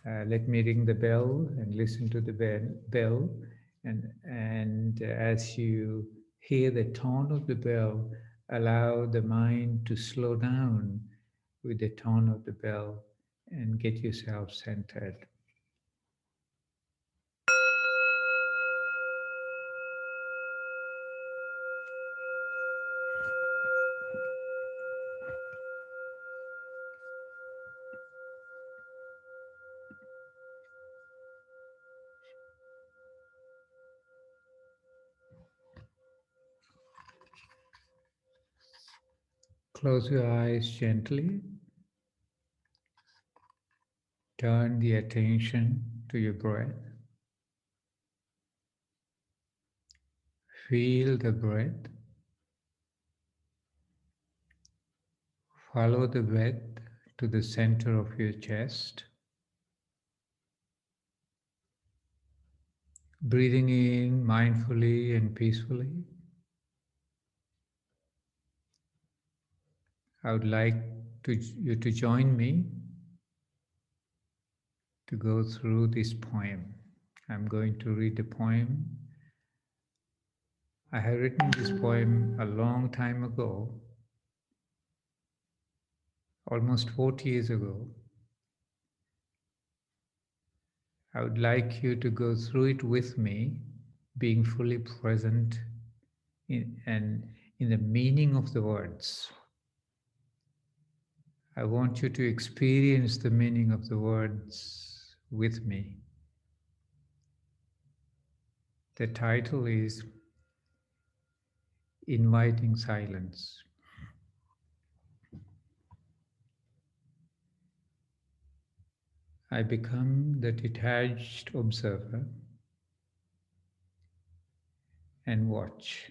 Let me ring the bell and listen to the bell. And as you hear the tone of the bell, allow the mind to slow down with the tone of the bell and get yourself centered. Close your eyes gently. Turn the attention to your breath. Feel the breath. Follow the breath to the center of your chest. Breathing in mindfully and peacefully. I would like you to join me to go through this poem. I'm going to read the poem. I have written this poem a long time ago, almost 40 years ago. I would like you to go through it with me, being fully present in the meaning of the words. I want you to experience the meaning of the words with me. The title is Inviting Silence. I become the detached observer and watch.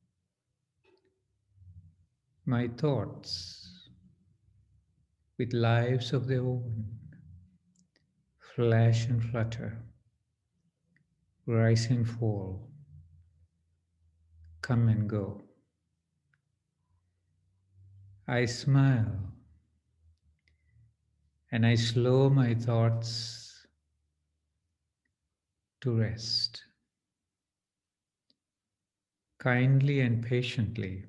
My thoughts, with lives of their own, flash and flutter, rise and fall, come and go. I smile and I slow my thoughts to rest. Kindly and patiently,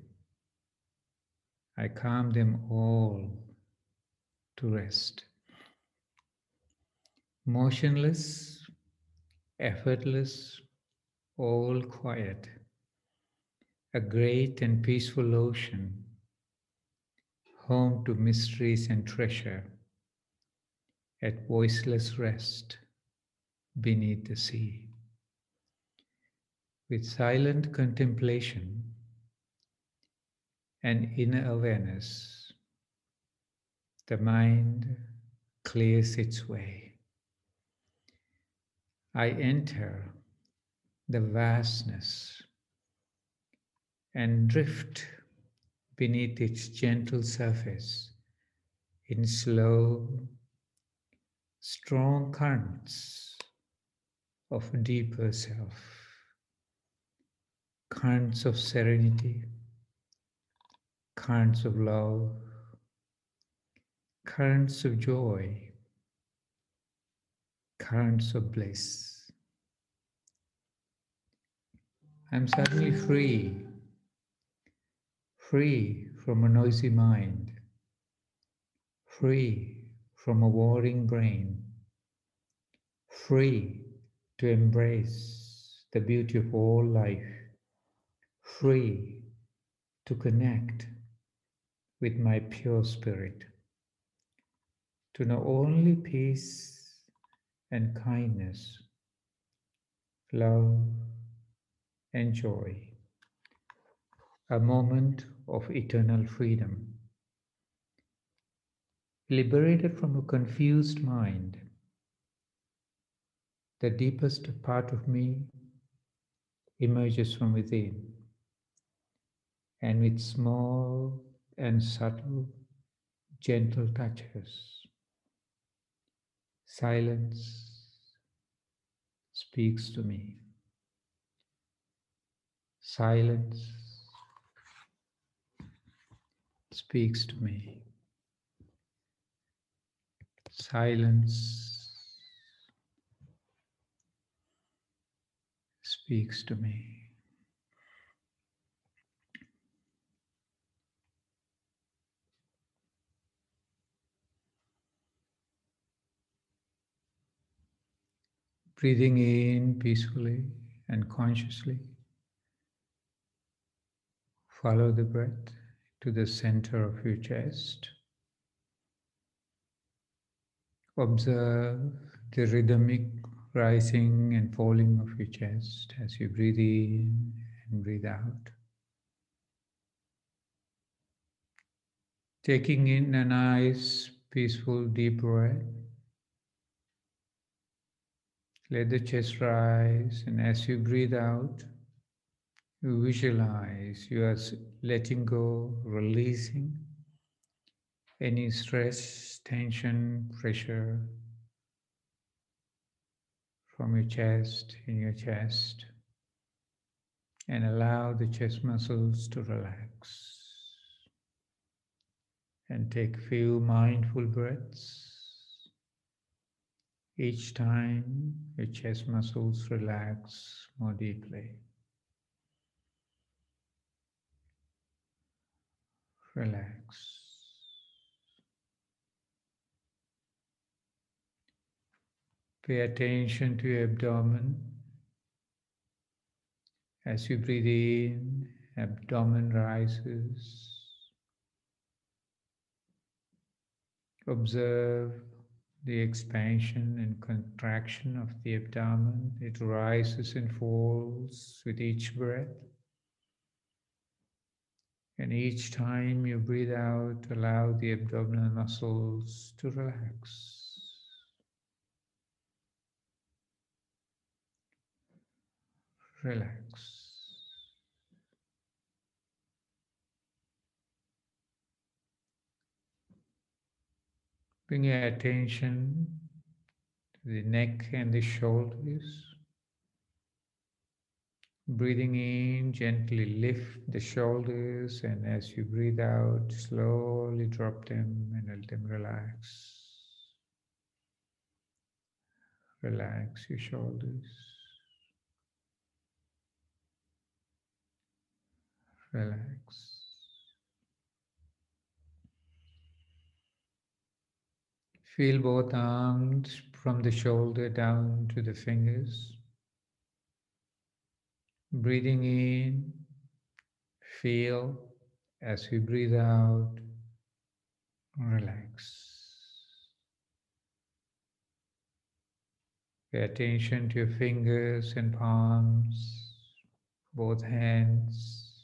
I calm them all to rest. Motionless, effortless, all quiet. A great and peaceful ocean, home to mysteries and treasure, at voiceless rest beneath the sea. With silent contemplation and inner awareness, the mind clears its way. I enter the vastness and drift beneath its gentle surface in slow, strong currents of deeper self, currents of serenity, currents of love, currents of joy, currents of bliss. I'm suddenly free from a noisy mind, free from a warring brain, free to embrace the beauty of all life, free to connect with my pure spirit, to know only peace and kindness, love and joy, a moment of eternal freedom. Liberated from a confused mind, the deepest part of me emerges from within, and with small and subtle, gentle touches, silence speaks to me. Silence speaks to me. Silence speaks to me. Breathing in peacefully and consciously, follow the breath to the center of your chest. Observe the rhythmic rising and falling of your chest as you breathe in and breathe out. Taking in a nice, peaceful, deep breath. Let the chest rise, and as you breathe out, you visualize you are letting go, releasing any stress, tension, pressure from your chest, in your chest, and allow the chest muscles to relax. And take few mindful breaths. Each time your chest muscles relax more deeply. Relax. Pay attention to your abdomen. As you breathe in, abdomen rises. Observe the expansion and contraction of the abdomen. It rises and falls with each breath. And each time you breathe out, allow the abdominal muscles to relax. Relax. Bring your attention to the neck and the shoulders. Breathing in, gently lift the shoulders, and as you breathe out, slowly drop them and let them relax. Relax your shoulders. Relax. Feel both arms from the shoulder down to the fingers. Breathing in, feel as we breathe out, relax. Pay attention to your fingers and palms, both hands.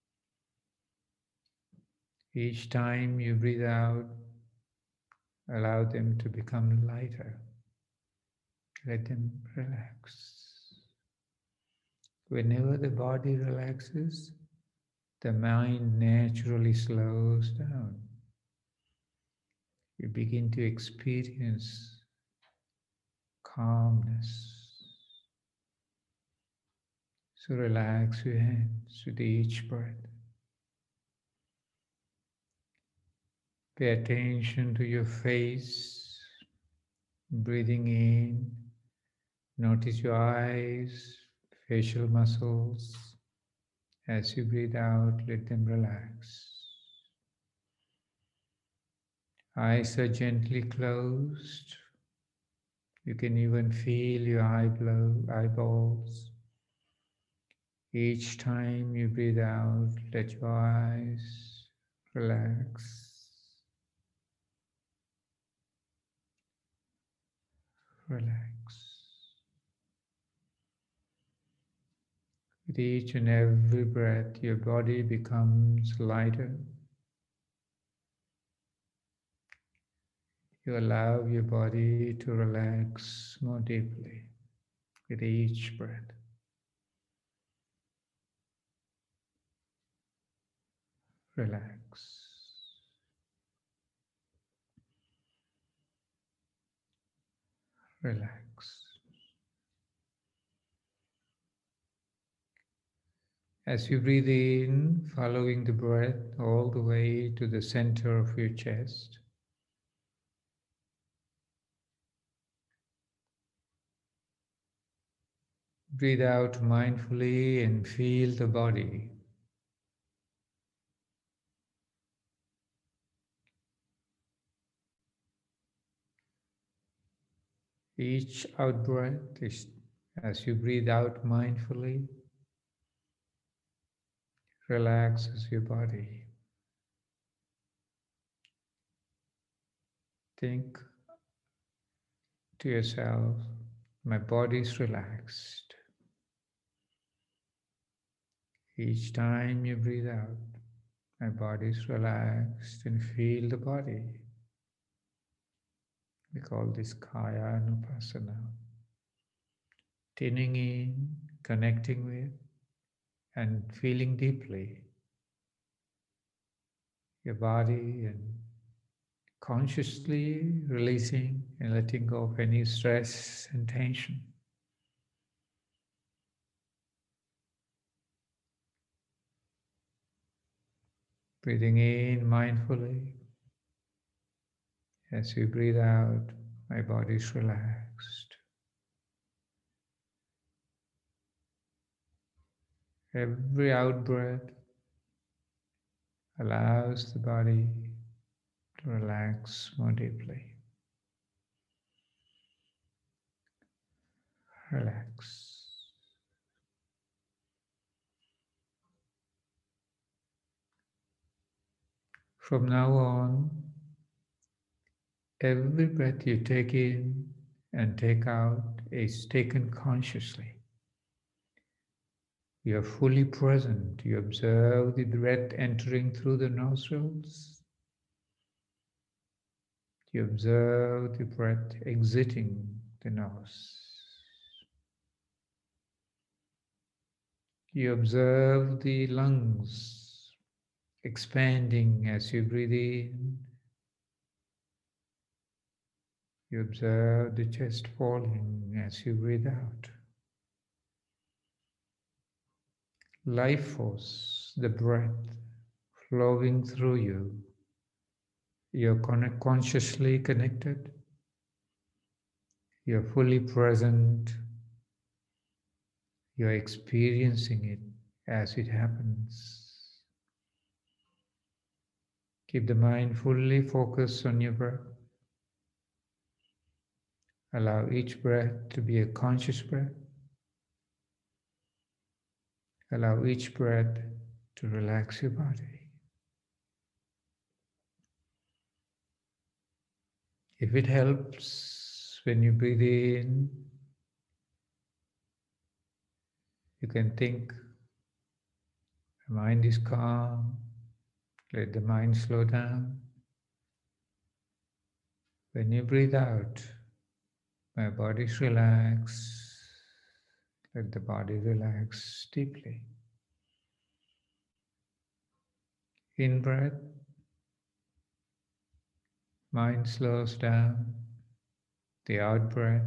Each time you breathe out, allow them to become lighter. Let them relax. Whenever the body relaxes, the mind naturally slows down. You begin to experience calmness. So relax your hands with each breath. Pay attention to your face, breathing in. Notice your eyes, facial muscles. As you breathe out, let them relax. Eyes are gently closed. You can even feel your eyeballs. Each time you breathe out, let your eyes relax. Relax. With each and every breath, your body becomes lighter. You allow your body to relax more deeply with each breath. Relax. Relax. As you breathe in, following the breath all the way to the center of your chest, Breathe out mindfully and feel the body. Each out breath is as you breathe out mindfully, relaxes your body. Think to yourself, my body is relaxed. Each time you breathe out, my body is relaxed and feel the body. We call this Kaya Anupasana. Tuning in, connecting with, and feeling deeply your body and consciously releasing and letting go of any stress and tension. Breathing in mindfully. As you breathe out, my body is relaxed. Every out breath allows the body to relax more deeply. Relax. From now on, every breath you take in and take out is taken consciously. You are fully present. You observe the breath entering through the nostrils. You observe the breath exiting the nose. You observe the lungs expanding as you breathe in. You observe the chest falling as you breathe out. Life force, the breath flowing through you. You're consciously connected. You're fully present. You're experiencing it as it happens. Keep the mind fully focused on your breath. Allow each breath to be a conscious breath. Allow each breath to relax your body. If it helps when you breathe in, you can think, the mind is calm, let the mind slow down. When you breathe out, my body is relaxed, let the body relax deeply. In breath, mind slows down. The out breath,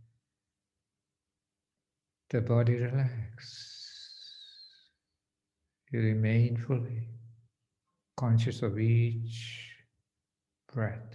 the body relaxes. You remain fully conscious of each breath.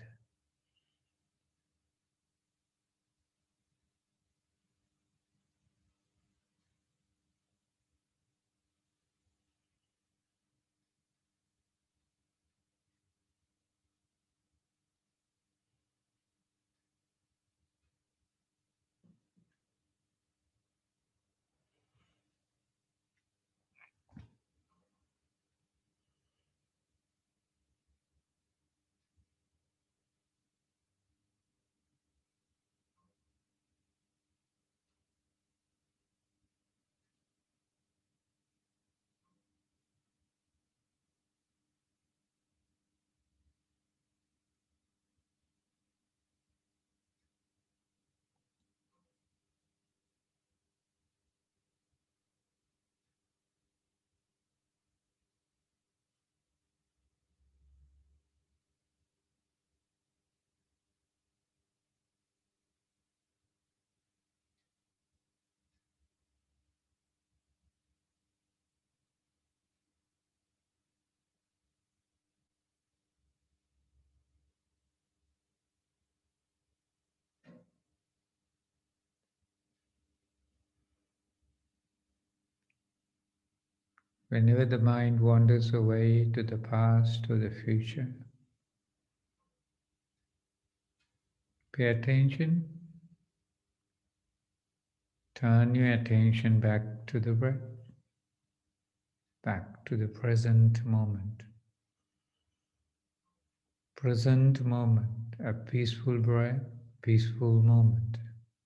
Whenever the mind wanders away to the past or the future, pay attention, turn your attention back to the breath, back to the present moment. Present moment, a peaceful breath, peaceful moment.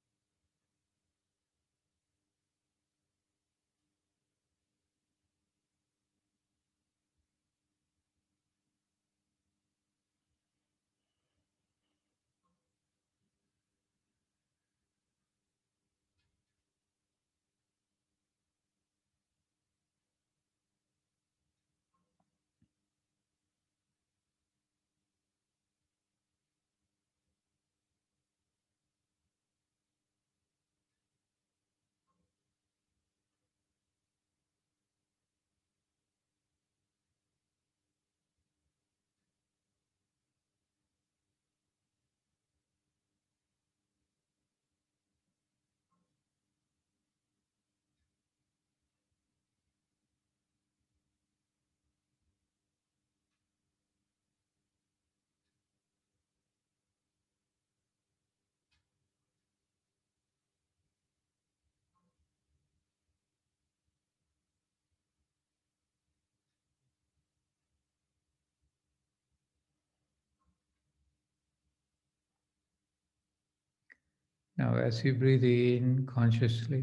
Now, as you breathe in consciously,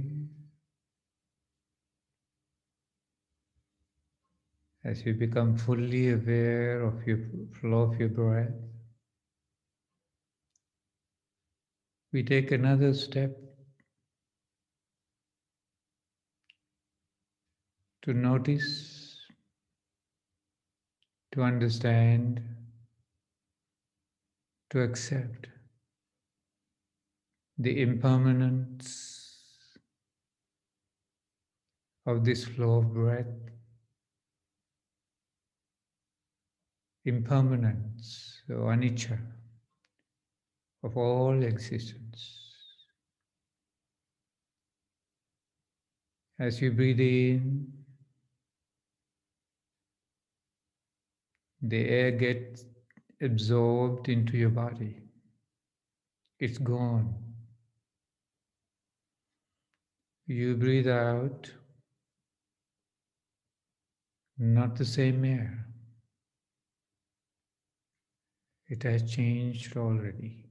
as you become fully aware of your flow of your breath, we take another step to notice, to understand, to accept the impermanence of this flow of breath, impermanence, so anicca, of all existence. As you breathe in, the air gets absorbed into your body. It's gone. You breathe out, not the same air. It has changed already.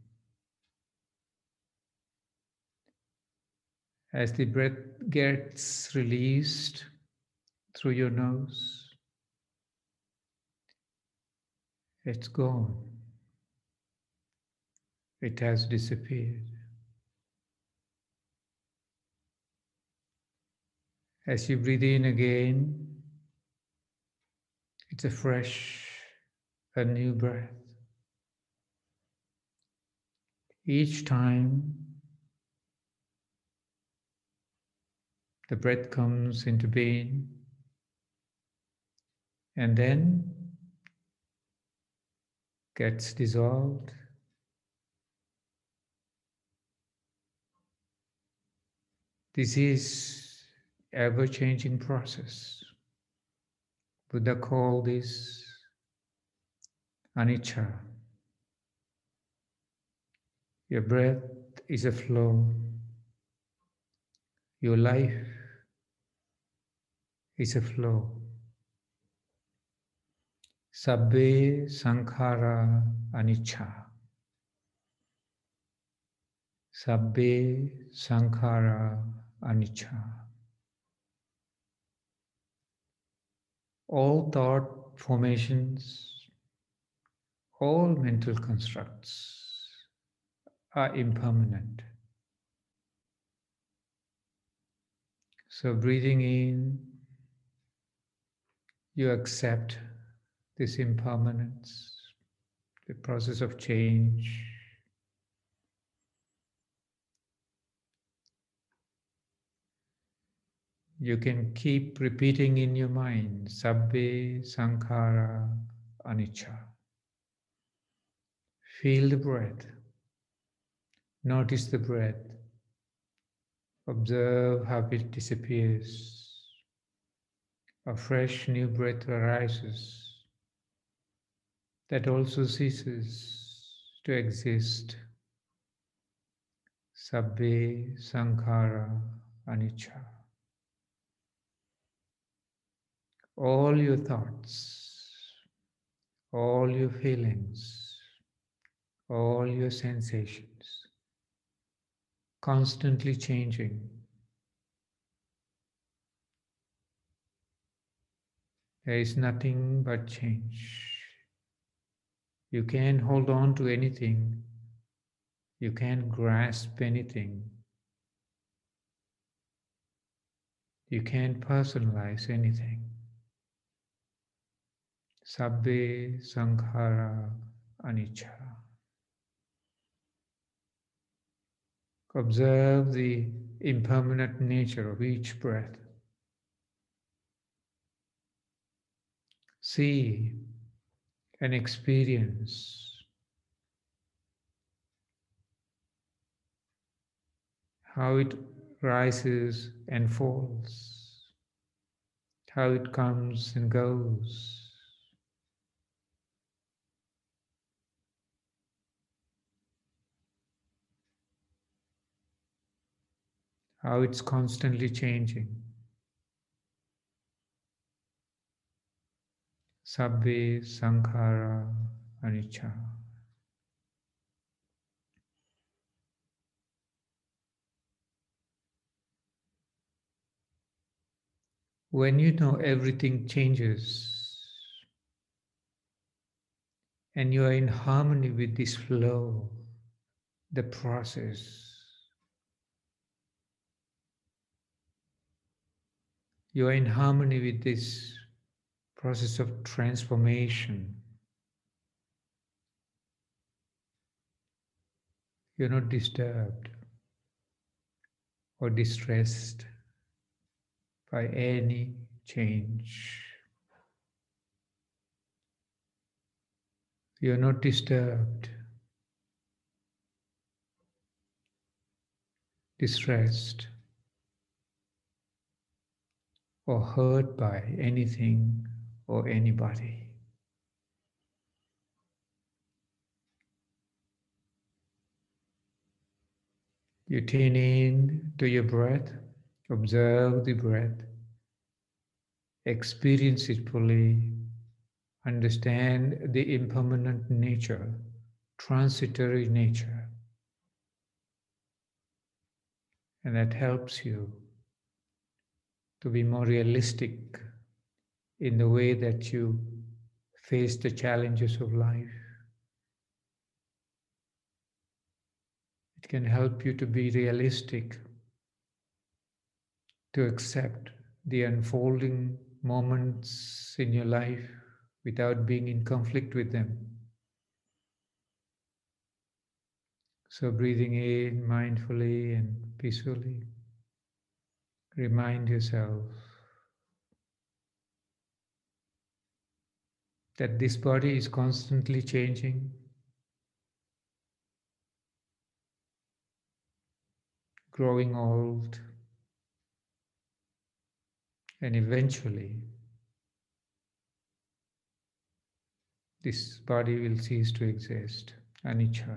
As the breath gets released through your nose, it's gone. It has disappeared. As you breathe in again, it's a fresh, a new breath. Each time the breath comes into being, and then gets dissolved. This is ever-changing process. Buddha called this anicca. Your breath is a flow. Your life is a flow. Sabbe sankhara anicca. Sabbe sankhara anicca. All thought formations, all mental constructs are impermanent. So breathing in, you accept this impermanence, the process of change. You can keep repeating in your mind, Sabbe Sankhara Anicca. Feel the breath. Notice the breath. Observe how it disappears. a fresh new breath arises that also ceases to exist. Sabbe sankhara anicca. All your thoughts, all your feelings, all your sensations, constantly changing. There is nothing but change. You can't hold on to anything. You can't grasp anything. You can't personalize anything. Sabbe sankhara anicca. Observe the impermanent nature of each breath. See and experience how it rises and falls, how it comes and goes. How it's constantly changing. Sabbe sankhara anicca. When you know everything changes and you are in harmony with this flow, the process, you are in harmony with this process of transformation. You're not disturbed or distressed by any change. You're not disturbed, distressed, or hurt by anything or anybody. You tune in to your breath, observe the breath, experience it fully, understand the impermanent nature, transitory nature, and that helps you to be more realistic in the way that you face the challenges of life. It can help you to be realistic, to accept the unfolding moments in your life without being in conflict with them. So, breathing in mindfully and peacefully, remind yourself that this body is constantly changing, growing old, and eventually this body will cease to exist. Anicca.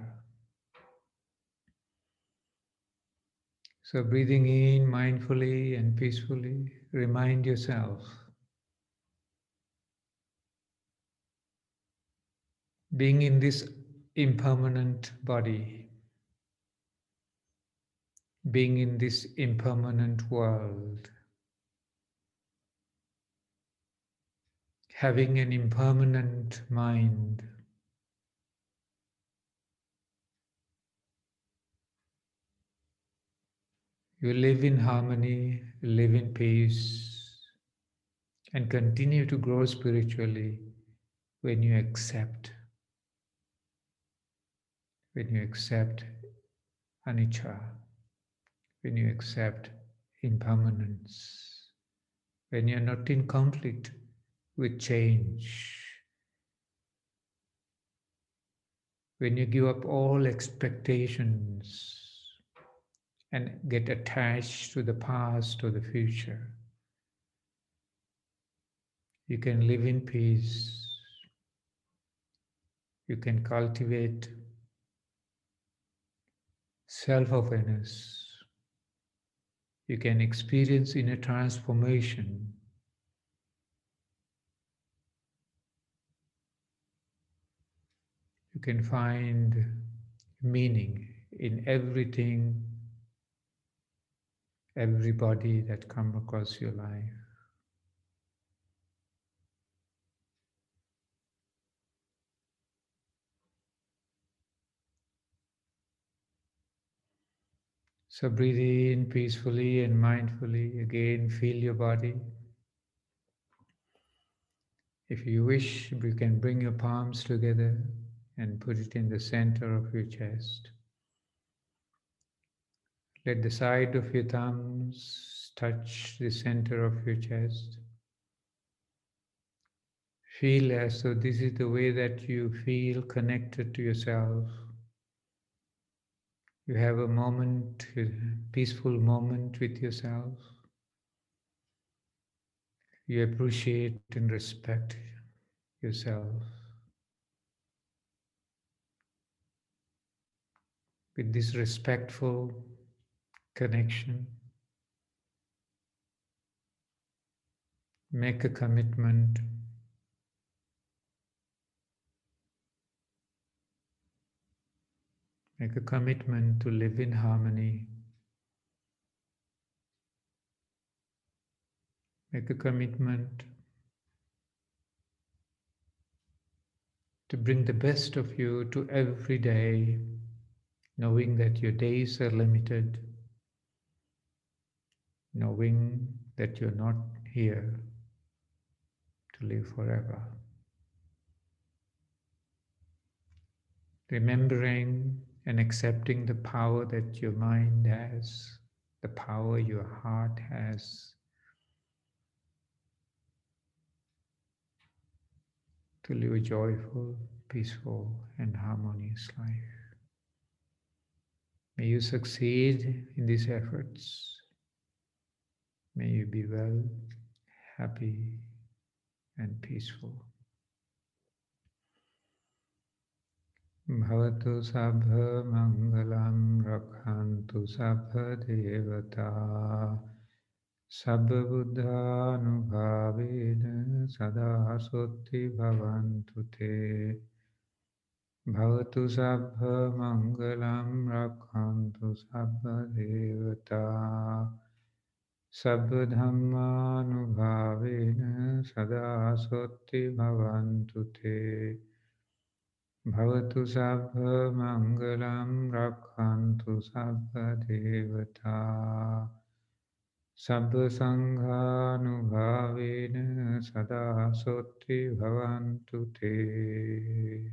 So, breathing in mindfully and peacefully, remind yourself being in this impermanent body, being in this impermanent world, having an impermanent mind, you live in harmony, live in peace, and continue to grow spiritually when you accept, anicca, when you accept impermanence, when you're not in conflict with change, when you give up all expectations and get attached to the past or the future. You can live in peace. You can cultivate self-awareness. You can experience inner transformation. You can find meaning in everything, everybody that come across your life. So breathe in peacefully and mindfully. Again, feel your body. If you wish, you can bring your palms together and put it in the center of your chest. Let the side of your thumbs touch the center of your chest. Feel as though this is the way that you feel connected to yourself. You have a moment, a peaceful moment with yourself. You appreciate and respect yourself. With this respectful connection, make a commitment. Make a commitment to live in harmony. Make a commitment to bring the best of you to every day, knowing that your days are limited, knowing that you're not here to live forever. Remembering and accepting the power that your mind has, the power your heart has to live a joyful, peaceful, and harmonious life. May you succeed in these efforts. May you be well, happy, and peaceful. Bhavatu sabha mangalam rakhantu sabha devata sabha buddhanubhavena sada sotti bhavantu te. Bhavatu sabha mangalam rakhantu sabha devata sabha dhammanubhavena sada sotti bhavantu te. Bhavatu sabha mangalam rakhantu sabha devata sabha sanghanubhavena sada sotti bhavantu te.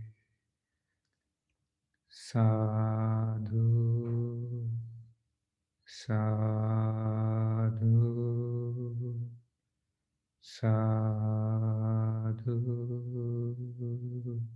Sadhu, sadhu, sadhu.